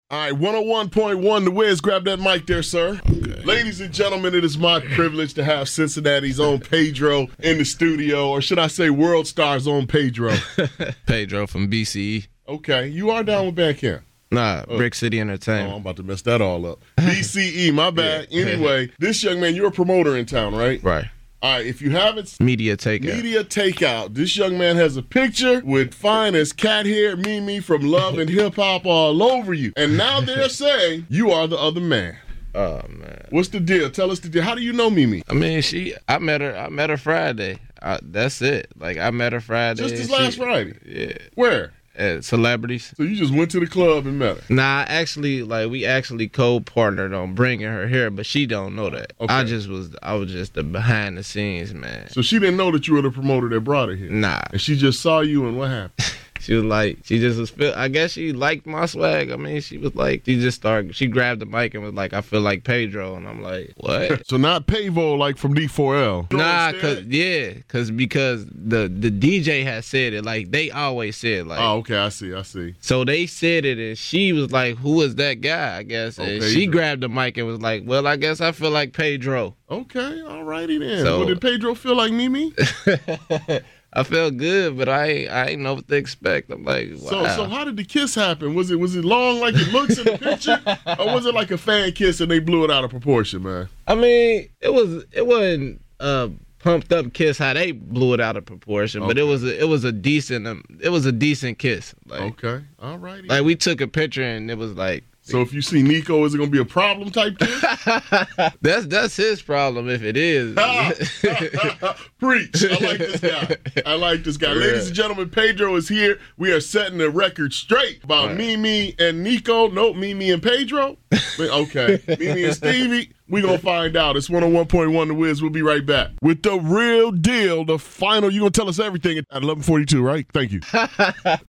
All right, 101.1 The Wiz. Grab that mic there, sir. Okay. Ladies and gentlemen, it is my privilege to have Cincinnati's own Pedro in the studio, or should I say World Star's own Pedro. Pedro from BCE. Okay, you are down with Bandcamp. Nah, Brick City Oh, Entertainment. I'm about to mess that all up. BCE, my bad. Yeah. Anyway, this young man, you're a promoter in town, right? Right. All right, if you haven't Media Takeout. This young man has a picture with fine as cat hair Mimi from Love and Hip Hop all over you. And now they're saying you are the other man. Oh, man. What's the deal? Tell us the deal. How do you know Mimi? I mean, I met her Friday. That's it. Like, I met her Friday. Just this last Friday? Yeah. Where? At Celebrities. So you just went to the club and met her? Nah, actually, we actually co-partnered on bringing her here, but she don't know that. Okay. I was just the behind the scenes, man. So she didn't know that you were the promoter that brought her here? Nah. And she just saw you, and what happened? She was like, I guess she liked my swag. I mean, she grabbed the mic and was like, I feel like Pedro. And I'm like, what? So not Pavo like from D4L. Nah, because the DJ had said it. Like, they always said, like. Oh, okay, I see. So they said it, and she was like, who is that guy, I guess? And she grabbed the mic and was like, well, I guess I feel like Pedro. Okay, all righty then. So, well, did Pedro feel like Mimi? I felt good, but I ain't know what to expect. I'm like, wow. So how did the kiss happen? Was it long like it looks in the picture, or was it like a fan kiss and they blew it out of proportion, man? I mean, it wasn't a pumped up kiss how they blew it out of proportion, but it was a decent kiss. Like, okay, all righty. Like, we took a picture and it was like. So if you see Nico, is it gonna be a problem type kiss? That's his problem if it is. Preach. I like this guy. Yeah. Ladies and gentlemen, Pedro is here. We are setting the record straight about Mimi and Nico. Nope, Mimi and Pedro. Okay, Mimi and Stevie. We gonna find out. It's 101.1 The Wiz. We'll be right back with the real deal. The final. You gonna tell us everything at 11:42, right? Thank you.